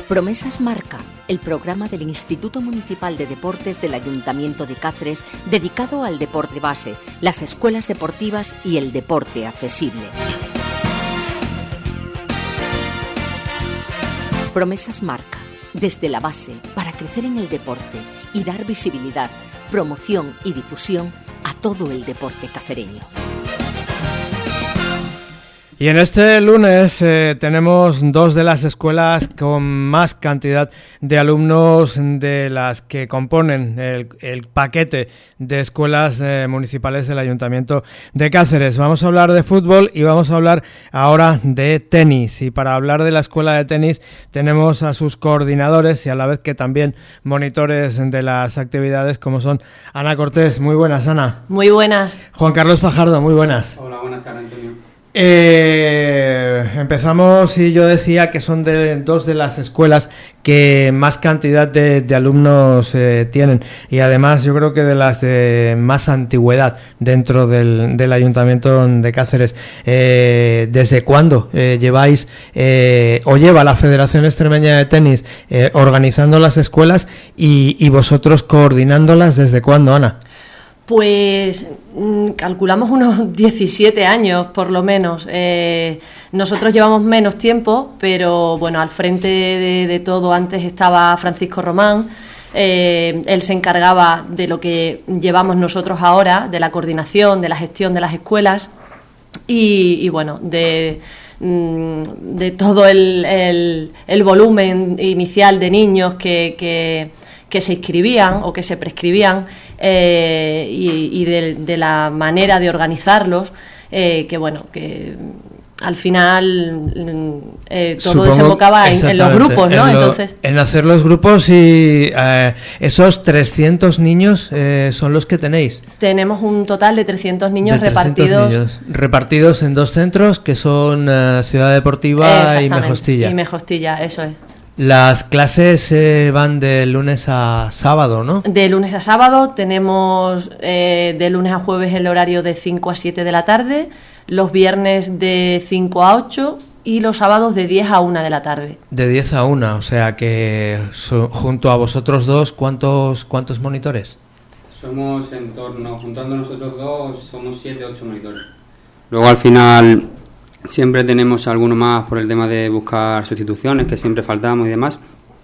Promesas Marca, el programa del Instituto Municipal de Deportes del Ayuntamiento de Cáceres dedicado al deporte base, las escuelas deportivas y el deporte accesible. Promesas Marca, desde la base, para crecer en el deporte y dar visibilidad, promoción y difusión a todo el deporte cacereño. Y en este lunes tenemos dos de las escuelas con más cantidad de alumnos de las que componen el paquete de escuelas municipales del Ayuntamiento de Cáceres. Vamos a hablar de fútbol y vamos a hablar ahora de tenis. Y para hablar de la escuela de tenis tenemos a sus coordinadores y a la vez que también monitores de las actividades, como son Ana Cortés. Muy buenas, Ana. Muy buenas. Juan Carlos Fajardo, muy buenas. Hola, buenas tardes, Antonio. Empezamos y yo decía que son dos de las escuelas que más cantidad de alumnos tienen y además yo creo que de las de más antigüedad dentro del Ayuntamiento de Cáceres. ¿Desde cuándo lleváis o lleva la Federación Extremeña de Tenis organizando las escuelas y vosotros coordinándolas? ¿Desde cuándo, Ana? Pues calculamos unos 17 años por lo menos. Nosotros llevamos menos tiempo, pero bueno, al frente de todo antes estaba Francisco Román. Él se encargaba de lo que llevamos nosotros ahora, de la coordinación, de la gestión de las escuelas y bueno, de todo el volumen inicial de niños que se inscribían o que se prescribían y de la manera de organizarlos, que bueno, que al final todo supongo, desembocaba en los grupos, ¿no? Entonces, en hacer los grupos y esos 300 niños son los que tenéis. Tenemos un total de 300 niños repartidos en dos centros que son Ciudad Deportiva y Mejostilla. Y Mejostilla, eso es. Las clases van de lunes a sábado, ¿no? De lunes a sábado tenemos de lunes a jueves el horario de 5 a 7 de la tarde, los viernes de 5 a 8 y los sábados de 10 a 1 de la tarde. De 10 a 1, o sea que junto a vosotros dos, ¿cuántos monitores? Somos en torno, juntando nosotros dos, somos 7 o 8 monitores. Luego al final siempre tenemos alguno más por el tema de buscar sustituciones, que siempre faltamos y demás.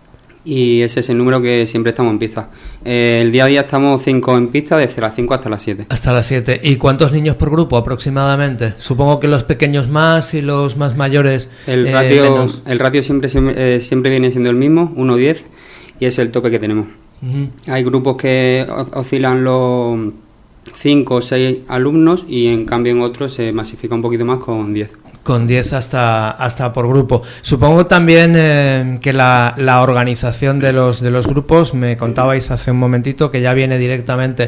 Y ese es el número que siempre estamos en pista. El día a día estamos 5 en pista, desde las 5 hasta las 7. Hasta las 7. ¿Y cuántos niños por grupo aproximadamente? Supongo que los pequeños más y los más mayores menos. El ratio siempre viene siendo el mismo, 1:10, y es el tope que tenemos. Uh-huh. Hay grupos que oscilan los 5 o 6 alumnos y en cambio en otros se masifica un poquito más con 10. Con 10 hasta por grupo. Supongo también que la organización de los grupos, me contabais hace un momentito, que ya viene directamente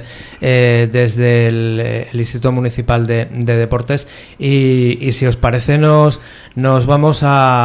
desde el Instituto Municipal de Deportes y si os parece nos vamos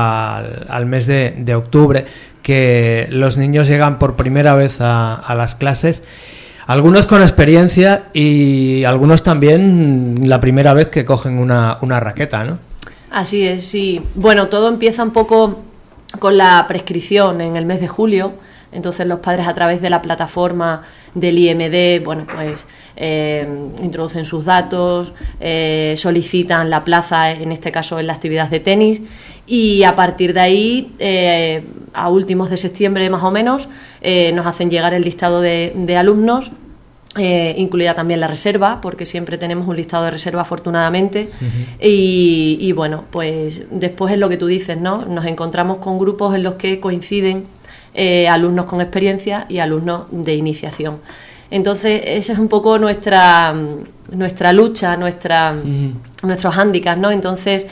al mes de octubre, que los niños llegan por primera vez a las clases. Algunos con experiencia y algunos también la primera vez que cogen una raqueta, ¿no? Así es, sí. Bueno, todo empieza un poco con la prescripción en el mes de julio. Entonces los padres, a través de la plataforma del IMD, bueno, pues introducen sus datos, solicitan la plaza, en este caso en la actividad de tenis, y a partir de ahí, a últimos de septiembre más o menos, nos hacen llegar el listado de alumnos, incluida también la reserva, porque siempre tenemos un listado de reserva, afortunadamente. Uh-huh. Y bueno, pues después es lo que tú dices, ¿no? Nos encontramos con grupos en los que coinciden alumnos con experiencia y alumnos de iniciación. Entonces ese es un poco nuestra lucha, nuestros hándicaps, ¿no? Entonces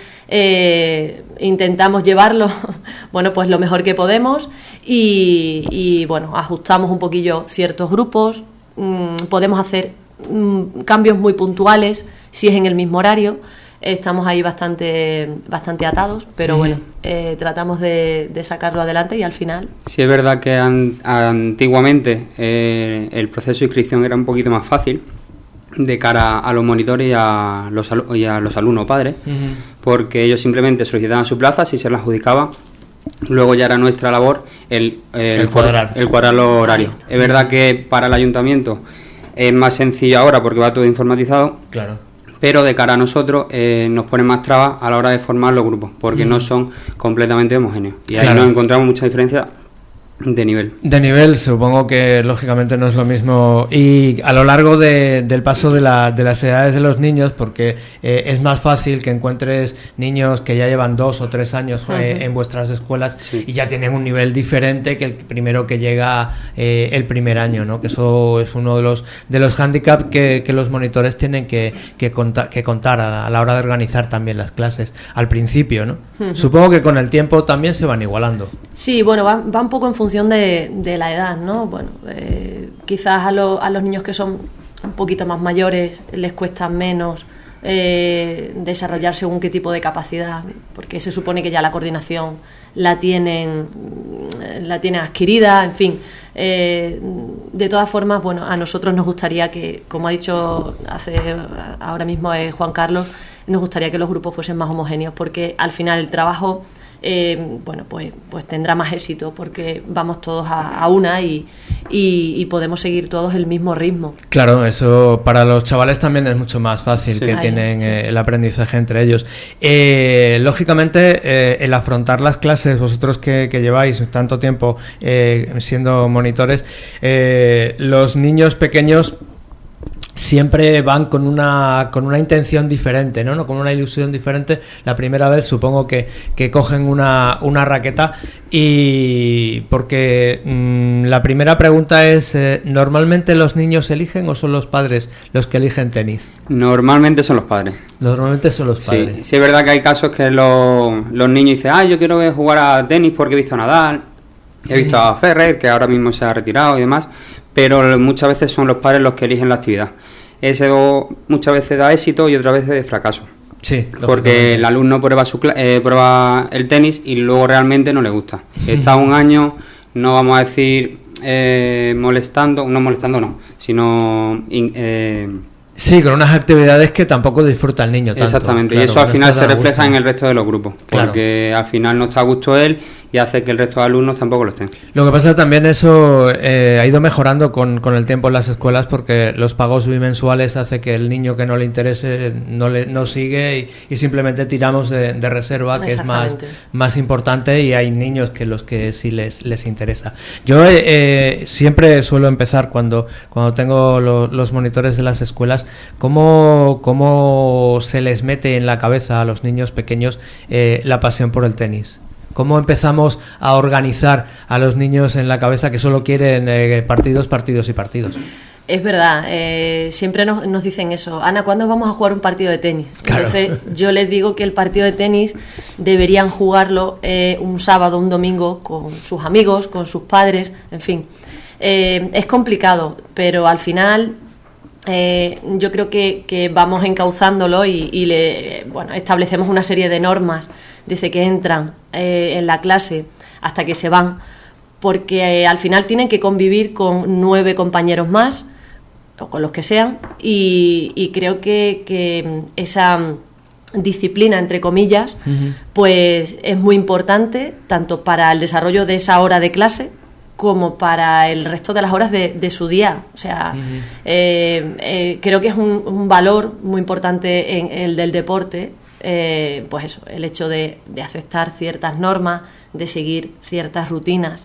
intentamos llevarlo bueno, pues lo mejor que podemos y bueno, ajustamos un poquillo ciertos grupos. Podemos hacer cambios muy puntuales si es en el mismo horario. Estamos ahí bastante atados, pero bueno, tratamos de sacarlo adelante y al final. Sí, es verdad que antiguamente el proceso de inscripción era un poquito más fácil de cara a los monitores y a los alumnos padres, porque ellos simplemente solicitaban su plaza, si se la adjudicaban, luego ya era nuestra labor el cuadrar los horarios. Es verdad que para el ayuntamiento es más sencillo ahora porque va todo informatizado, claro, pero de cara a nosotros nos pone más trabas a la hora de formar los grupos, porque no son completamente homogéneos, y ahí nos encontramos mucha diferencia de nivel. Supongo que lógicamente no es lo mismo, y a lo largo del paso de las edades de los niños, porque es más fácil que encuentres niños que ya llevan 2 o 3 años en vuestras escuelas, sí, y ya tienen un nivel diferente que el primero que llega el primer año, ¿no? Que eso es uno de los hándicaps que los monitores tienen que contar a la hora de organizar también las clases al principio, ¿no? Supongo que con el tiempo también se van igualando. Sí, bueno, va un poco en función de la edad, ¿no? Bueno, quizás a los niños que son un poquito más mayores les cuesta menos desarrollar según qué tipo de capacidad, porque se supone que ya la coordinación la tienen adquirida, en fin. De todas formas, bueno, a nosotros nos gustaría que, como ha dicho ahora mismo Juan Carlos, nos gustaría que los grupos fuesen más homogéneos, porque al final el trabajo bueno, pues tendrá más éxito, porque vamos todos a una y podemos seguir todos el mismo ritmo. Claro, eso para los chavales también es mucho más fácil, sí, que tienen el aprendizaje entre ellos. Lógicamente, el afrontar las clases, vosotros que lleváis tanto tiempo siendo monitores, los niños pequeños siempre van con una intención diferente, ¿no? Con una ilusión diferente. La primera vez supongo que cogen una raqueta, y porque la primera pregunta es, ¿normalmente los niños eligen o son los padres los que eligen tenis? Normalmente son los padres. Normalmente son los padres. Sí, es verdad que hay casos que los niños dicen, yo quiero jugar a tenis porque he visto a Nadal, he visto a Ferrer, que ahora mismo se ha retirado y demás, pero muchas veces son los padres los que eligen la actividad. Eso muchas veces da éxito y otras veces fracaso. Sí, porque el alumno prueba el tenis y luego realmente no le gusta. Está un año, no vamos a decir sino sí, con unas actividades que tampoco disfruta el niño tanto. Exactamente, claro, y eso al final se refleja en el resto de los grupos, porque al final no está a gusto él y hace que el resto de alumnos tampoco lo estén. Lo que pasa también, eso ha ido mejorando con el tiempo en las escuelas, porque los pagos bimensuales hace que el niño que no le interese no sigue, y simplemente tiramos de reserva, que es más importante, y hay niños que los que sí les interesa. Yo siempre suelo empezar cuando tengo los monitores de las escuelas, cómo se les mete en la cabeza a los niños pequeños la pasión por el tenis. ¿Cómo empezamos a organizar a los niños en la cabeza que solo quieren partidos? Es verdad, siempre nos dicen eso. Ana, ¿cuándo vamos a jugar un partido de tenis? Claro. Entonces yo les digo que el partido de tenis deberían jugarlo un sábado, un domingo, con sus amigos, con sus padres, en fin. Es complicado, pero al final yo creo que vamos encauzándolo y establecemos una serie de normas desde que entran en la clase hasta que se van, porque al final tienen que convivir con 9 compañeros más, o con los que sean, y creo que esa disciplina, entre comillas, pues es muy importante, tanto para el desarrollo de esa hora de clase como para el resto de las horas de su día. O sea, creo que es un valor muy importante en el del deporte, pues eso, el hecho de aceptar ciertas normas, de seguir ciertas rutinas,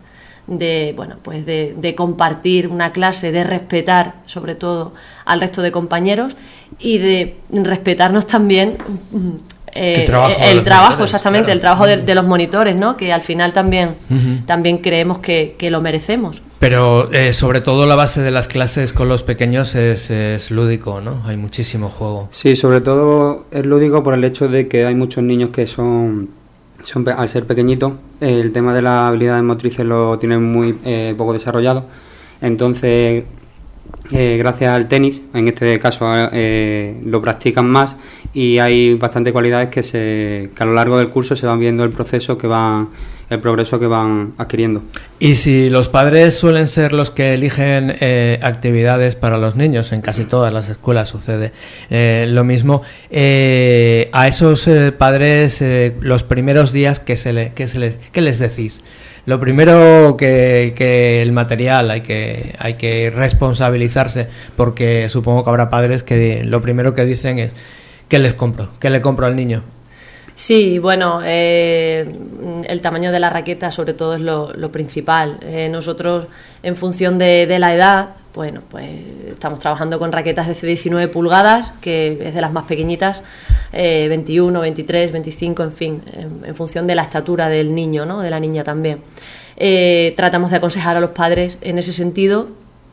de compartir una clase, de respetar sobre todo al resto de compañeros y de respetarnos también el trabajo, exactamente, claro. El trabajo de los monitores, ¿no? Que al final también creemos que lo merecemos. Pero sobre todo la base de las clases con los pequeños es lúdico, ¿no? Hay muchísimo juego. Sí, sobre todo es lúdico por el hecho de que hay muchos niños que son al ser pequeñitos, el tema de las habilidades motrices lo tienen muy poco desarrollado. Entonces, gracias al tenis, en este caso lo practican más, y hay bastantes cualidades que a lo largo del curso se van viendo el proceso que van el progreso que van adquiriendo. Y si los padres suelen ser los que eligen actividades para los niños, en casi todas las escuelas sucede lo mismo, a esos padres los primeros días ¿qué les decís? Lo primero que el material hay que responsabilizarse, porque supongo que habrá padres que lo primero que dicen es ¿qué le compro al niño? Sí, bueno, el tamaño de la raqueta sobre todo es lo principal. Nosotros, en función de la edad, bueno, pues estamos trabajando con raquetas de 19 pulgadas, que es de las más pequeñitas, 21, 23, 25, en fin, en función de la estatura del niño, ¿no? De la niña también. Tratamos de aconsejar a los padres en ese sentido.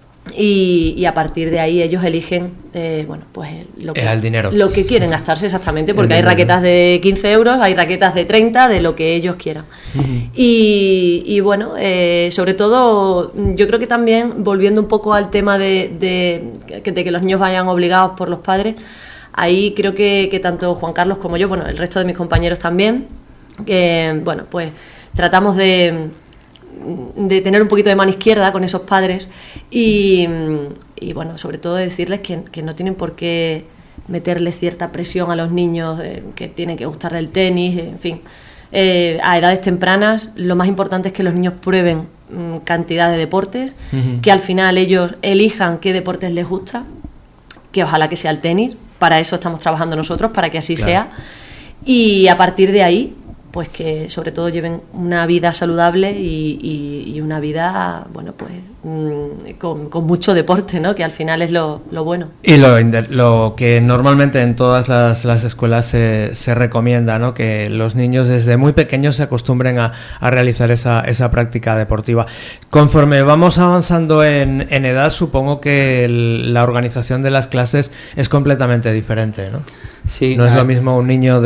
Y a partir de ahí ellos eligen bueno, pues lo que quieren gastarse exactamente, porque hay raquetas de 15 euros, hay raquetas de 30, de lo que ellos quieran. Y bueno, sobre todo yo creo que también, volviendo un poco al tema de que los niños vayan obligados por los padres, ahí creo que tanto Juan Carlos como yo, bueno, el resto de mis compañeros también, que bueno, pues tratamos de tener un poquito de mano izquierda con esos padres y bueno, sobre todo decirles que no tienen por qué meterle cierta presión a los niños, que tienen que gustarle el tenis, en fin. A edades tempranas lo más importante es que los niños prueben cantidad de deportes, que al final ellos elijan qué deportes les gusta, que ojalá que sea el tenis, para eso estamos trabajando nosotros, para que así sea, y a partir de ahí pues que sobre todo lleven una vida saludable y una vida, bueno, pues con mucho deporte, ¿no? Que al final es lo bueno. Y lo que normalmente en todas las escuelas se recomienda, ¿no? Que los niños desde muy pequeños se acostumbren a realizar esa práctica deportiva. Conforme vamos avanzando en edad, supongo que la organización de las clases es completamente diferente, ¿no? Sí, no es lo mismo un niño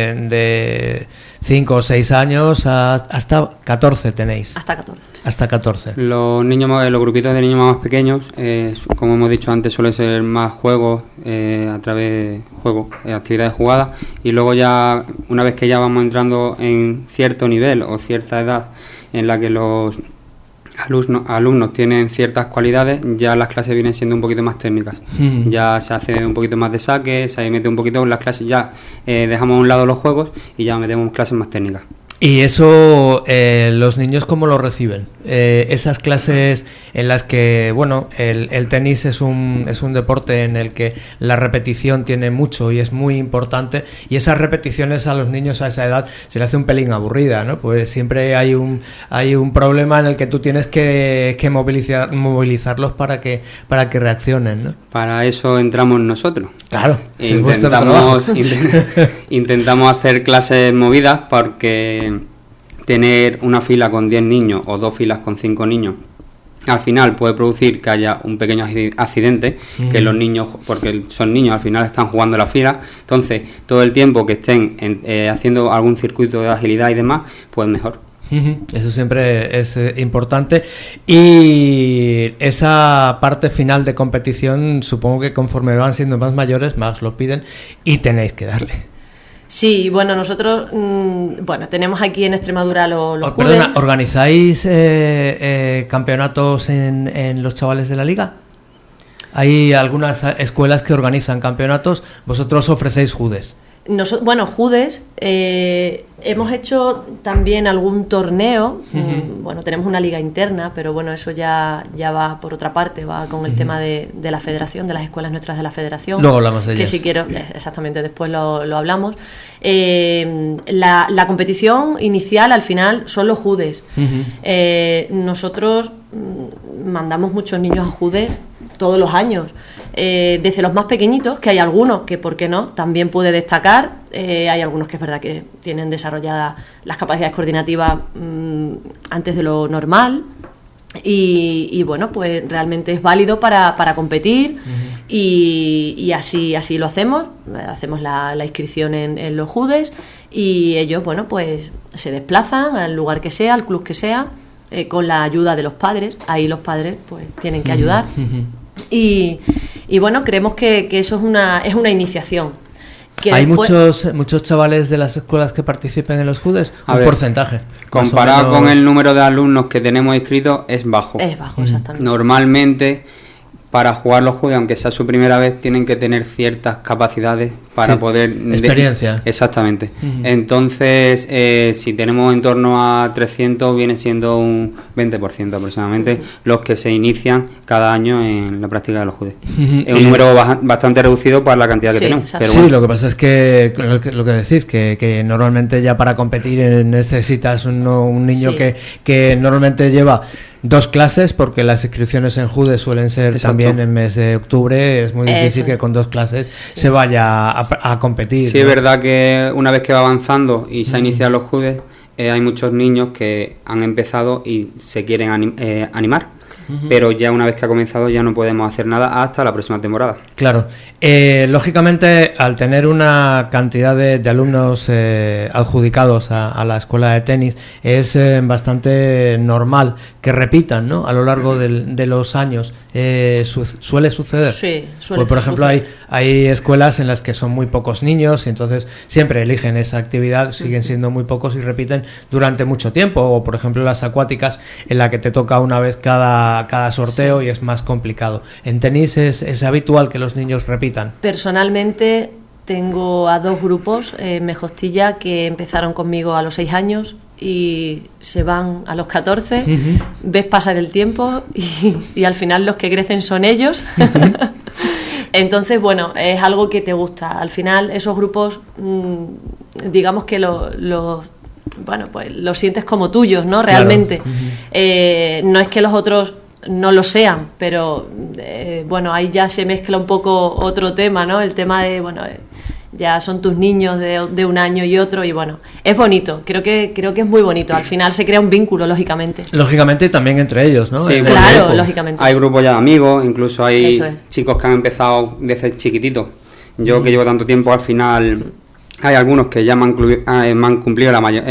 de 5 o 6 años hasta 14 tenéis. Hasta 14. Los grupitos de niños más pequeños, como hemos dicho antes, suele ser más juegos, a través de juegos, actividades jugadas, y luego ya, una vez que ya vamos entrando en cierto nivel o cierta edad en la que los alumnos tienen ciertas cualidades, ya las clases vienen siendo un poquito más técnicas. Ya se hace un poquito más de saque, se mete un poquito en las clases, ya dejamos a un lado los juegos y ya metemos clases más técnicas. ¿Y eso los niños cómo lo reciben? Esas clases en las que, bueno, el tenis es un deporte en el que la repetición tiene mucho y es muy importante, y esas repeticiones a los niños a esa edad se les hace un pelín aburrida, ¿no? Pues siempre hay un problema en el que tú tienes que movilizarlos para que reaccionen, ¿no? Para eso entramos nosotros. Claro, intentamos hacer clases movidas, porque tener una fila con 10 niños o 2 filas con 5 niños al final puede producir que haya un pequeño accidente, que los niños, porque son niños, al final están jugando la fila, entonces todo el tiempo que estén haciendo algún circuito de agilidad y demás, pues mejor. Eso siempre es importante. Y esa parte final de competición, supongo que conforme van siendo más mayores, más lo piden y tenéis que darle. Sí, bueno, nosotros tenemos aquí en Extremadura los judes. Perdona, ¿organizáis campeonatos en los chavales de la liga? Hay algunas escuelas que organizan campeonatos, vosotros ofrecéis judes. Judes, hemos hecho también algún torneo. Tenemos una liga interna, pero bueno, eso ya va por otra parte, va con el tema de la federación, de las escuelas nuestras de la federación. Luego hablamos de ellas. Que si quiero, exactamente, después lo hablamos. La competición inicial, al final, son los judes. Nosotros mandamos muchos niños a judes todos los años, desde los más pequeñitos, que hay algunos que, ¿por qué no?, también puede destacar. Hay algunos que es verdad que tienen desarrolladas las capacidades coordinativas antes de lo normal, y bueno, pues realmente es válido para competir. Y así lo hacemos la inscripción en los judes, y ellos, bueno, pues se desplazan al lugar que sea, al club que sea, con la ayuda de los padres. Ahí los padres pues tienen que ayudar. Y bueno, creemos que eso es una iniciación ¿Hay muchos chavales de las escuelas que participen en los JUDES? Un porcentaje. Comparado con el número de alumnos que tenemos inscritos, es bajo. Es bajo, exactamente. Normalmente, para jugar los JUDES, aunque sea su primera vez, tienen que tener ciertas capacidades para poder... Experiencia. Exactamente. Entonces, si tenemos en torno a 300, viene siendo un 20% aproximadamente los que se inician cada año en la práctica de los JUDES. Es un número bastante reducido para la cantidad que tenemos. Pero sí, lo que pasa es que lo que decís, que normalmente ya para competir necesitas un niño que normalmente lleva 2 clases, porque las inscripciones en JUDES suelen ser también en mes de octubre. Es muy difícil que con 2 clases se vaya a competir. Sí, ¿no? Es verdad que una vez que va avanzando y se ha iniciado los JUDES, hay muchos niños que han empezado y se quieren animar. Pero ya una vez que ha comenzado ya no podemos hacer nada hasta la próxima temporada. Claro. Lógicamente, al tener una cantidad de alumnos adjudicados a la escuela de tenis, es bastante normal que repitan, ¿no? A lo largo de los años. ¿Suele suceder? Sí, suele pues, por ejemplo, hay escuelas en las que son muy pocos niños y entonces siempre eligen esa actividad, siguen siendo muy pocos y repiten durante mucho tiempo. O, por ejemplo, las acuáticas, en la que te toca una vez cada sorteo y es más complicado. ¿En tenis es habitual que los niños repitan? Personalmente tengo a 2 grupos en Mejostilla que empezaron conmigo a los 6 años y se van a los 14. Ves pasar el tiempo y al final los que crecen son ellos. Entonces, bueno, es algo que te gusta. Al final esos grupos, digamos que los sientes como tuyos, ¿no? Realmente. Claro. No es que los otros no lo sean, pero ahí ya se mezcla un poco otro tema, ¿no? El tema de, ya son tus niños de un año y otro, y bueno, es bonito, creo que es muy bonito. Al final se crea un vínculo, lógicamente. Lógicamente también entre ellos, ¿no? Sí, claro, lógicamente. Hay grupos ya de amigos, incluso hay chicos que han empezado desde chiquititos. Yo que llevo tanto tiempo, al final... Hay algunos que ya han cumplido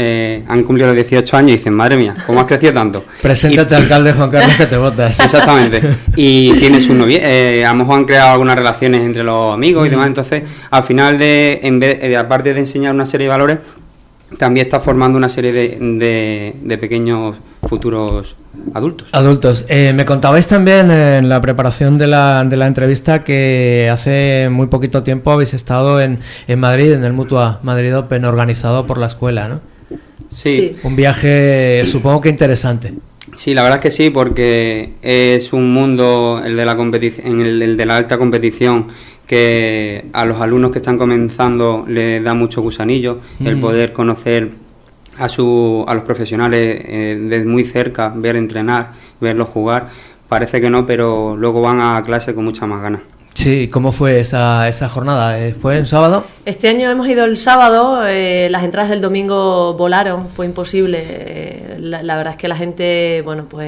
los 18 años y dicen, madre mía, ¿cómo has crecido tanto? Preséntate, alcalde Juan Carlos, que te votas. Exactamente. Y tienes un novio, a lo mejor han creado algunas relaciones entre los amigos y demás. Entonces, al final, aparte de enseñar una serie de valores, también está formando una serie de pequeños futuros adultos. Me contabais también en la preparación de la entrevista que hace muy poquito tiempo habéis estado en Madrid, en el Mutua Madrid Open, organizado por la escuela, ¿no? Sí. Un viaje, supongo que interesante. Sí, la verdad es que sí, porque es un mundo, el de la competición, el de la alta competición, que a los alumnos que están comenzando les da mucho gusanillo, el poder conocer a los profesionales desde muy cerca, ver entrenar, verlos jugar. Parece que no, pero luego van a clase con muchas más ganas. Sí, ¿cómo fue esa jornada? ¿Fue en sábado? Este año hemos ido el sábado, las entradas del domingo volaron, fue imposible. La verdad es que la gente,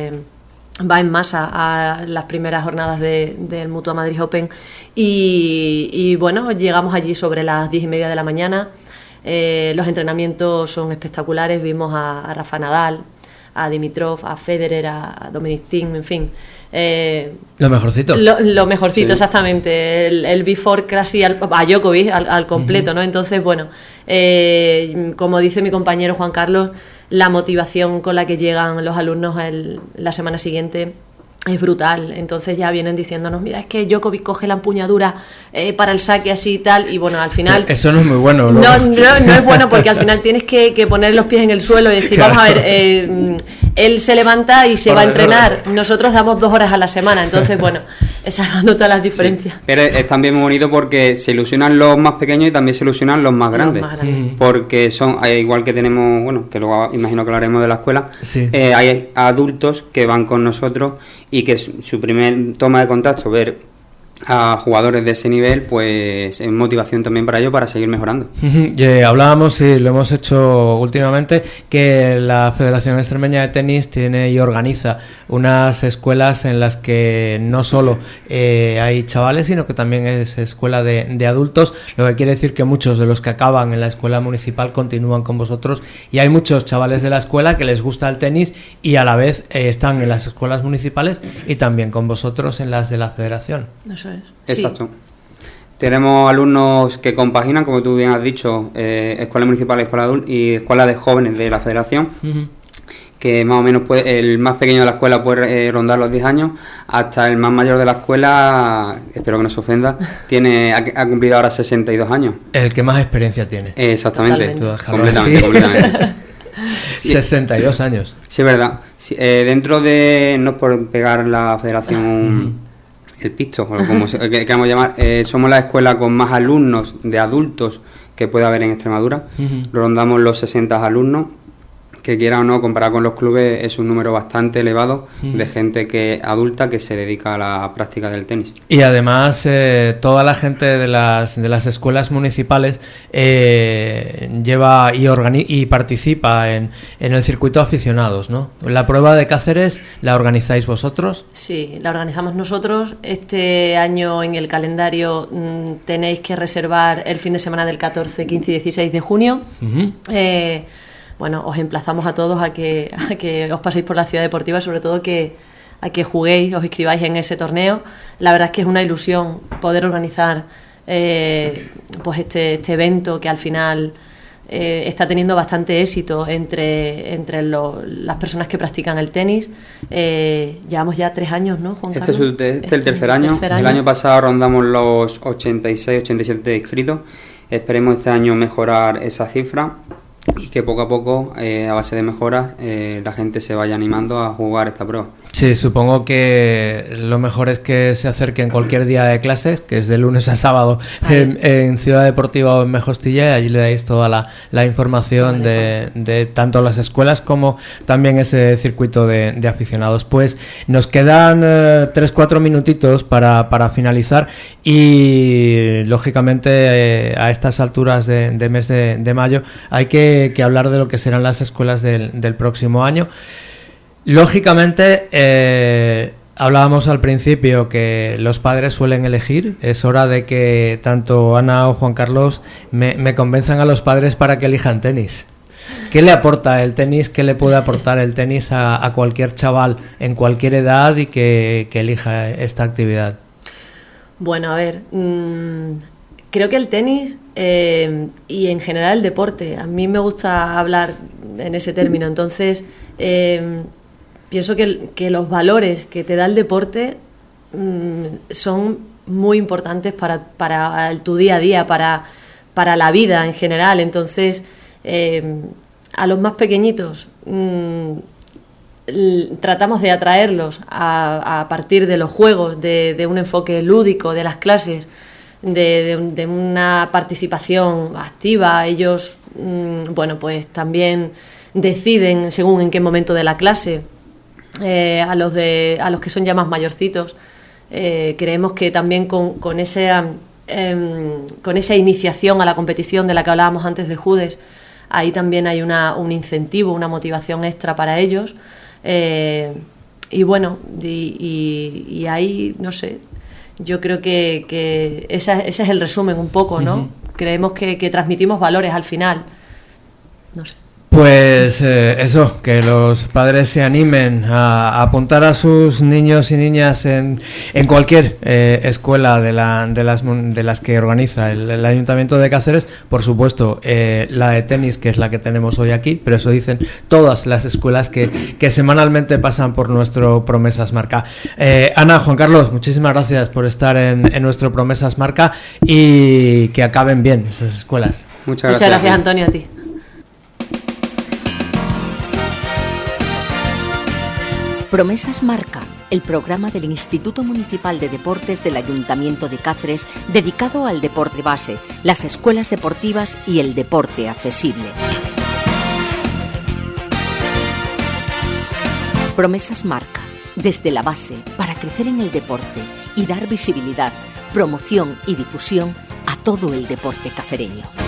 va en masa a las primeras jornadas del Mutua Madrid Open y llegamos allí sobre las 10:30 de la mañana. Los entrenamientos son espectaculares, vimos a Rafa Nadal, a Dimitrov, a Federer, a Dominic Thiem, en fin. Lo mejorcito. Lo mejorcito, sí. Exactamente. El before casi a Djokovic al completo, ¿no? Entonces, como dice mi compañero Juan Carlos, la motivación con la que llegan los alumnos la semana siguiente es brutal. Entonces ya vienen diciéndonos, mira, es que Djokovic coge la empuñadura para el saque así y tal, y al final... Eso no es muy bueno, ¿no? No es bueno, porque al final tienes que poner los pies en el suelo y decir, claro. Vamos a ver, él se levanta y se va a entrenar, nosotros damos 2 horas a la semana, entonces esa nota las diferencias. Sí. Pero es también muy bonito porque se ilusionan los más pequeños y también se ilusionan los más grandes. Porque son, igual que tenemos, que luego imagino que hablaremos de la escuela, sí. Hay adultos que van con nosotros y que su primer toma de contacto, ver a jugadores de ese nivel, pues es motivación también para ellos para seguir mejorando. Hablábamos, y lo hemos hecho últimamente, que la Federación Extremeña de Tenis tiene y organiza unas escuelas en las que no solo hay chavales, sino que también es escuela de adultos, lo que quiere decir que muchos de los que acaban en la escuela municipal continúan con vosotros, y hay muchos chavales de la escuela que les gusta el tenis y a la vez están en las escuelas municipales y también con vosotros en las de la Federación. Eso es. Exacto. Tenemos alumnos que compaginan, como tú bien has dicho, escuela municipal, escuela adulta y escuela de jóvenes de la federación, que más o menos el más pequeño de la escuela puede rondar los 10 años, hasta el más mayor de la escuela, espero que no se ofenda, ha cumplido ahora 62 años. El que más experiencia tiene. Exactamente, completamente. Sí. 62 años. Sí, es verdad. Sí, dentro de, no es por pegar la federación el pisto, o como queramos llamar, somos la escuela con más alumnos de adultos que puede haber en Extremadura. Rondamos los 60 alumnos, que quiera o no, comparado con los clubes, es un número bastante elevado de gente adulta que se dedica a la práctica del tenis. Y además toda la gente de las escuelas municipales lleva y participa en el circuito aficionados, ¿no? La prueba de Cáceres la organizáis vosotros. Sí, la organizamos nosotros. Este año en el calendario tenéis que reservar el fin de semana del 14, 15 y 16 de junio. Bueno, os emplazamos a todos a que os paséis por la ciudad deportiva, sobre todo a que juguéis, os inscribáis en ese torneo. La verdad es que es una ilusión poder organizar pues este evento que al final está teniendo bastante éxito entre las personas que practican el tenis. Llevamos ya 3 años, ¿no, Juan Carlos? Este es el tercer año. El año pasado rondamos los 86, 87 inscritos. Esperemos este año mejorar esa cifra y que poco a poco, a base de mejoras, la gente se vaya animando a jugar esta prueba. Sí, supongo que lo mejor es que se acerquen cualquier día de clases, que es de lunes a sábado en Ciudad Deportiva o en Mejostilla, y allí le dais toda la información de tanto las escuelas como también ese circuito de aficionados. Pues nos quedan 3-4 minutitos para finalizar y lógicamente a estas alturas de mes de mayo hay que hablar de lo que serán las escuelas del próximo año. Lógicamente, hablábamos al principio que los padres suelen elegir. Es hora de que tanto Ana o Juan Carlos me convenzan a los padres para que elijan tenis. ¿Qué le aporta el tenis? ¿Qué le puede aportar el tenis a cualquier chaval en cualquier edad y que elija esta actividad? Bueno, a ver, creo que el tenis y en general el deporte, a mí me gusta hablar en ese término, entonces pienso que los valores que te da el deporte son muy importantes para tu día a día, para la vida en general. Entonces, a los más pequeñitos tratamos de atraerlos a partir de los juegos, de un enfoque lúdico, de las clases, de una participación activa. Ellos, bueno, pues también deciden según en qué momento de la clase. A los que son ya más mayorcitos, creemos que también con esa iniciación a la competición de la que hablábamos antes de Judes, ahí también hay un incentivo, una motivación extra para ellos, y bueno, y ahí, no sé, yo creo que ese es el resumen un poco, ¿no? Creemos que transmitimos valores al final, no sé. Pues eso, que los padres se animen a apuntar a sus niños y niñas en cualquier escuela de las que organiza el Ayuntamiento de Cáceres. Por supuesto, la de tenis, que es la que tenemos hoy aquí, pero eso dicen todas las escuelas que semanalmente pasan por nuestro Promesas Marca. Ana, Juan Carlos, muchísimas gracias por estar en nuestro Promesas Marca y que acaben bien esas escuelas. Muchas gracias, Antonio, a ti. Promesas Marca, el programa del Instituto Municipal de Deportes del Ayuntamiento de Cáceres dedicado al deporte base, las escuelas deportivas y el deporte accesible. Promesas Marca, desde la base para crecer en el deporte y dar visibilidad, promoción y difusión a todo el deporte cacereño.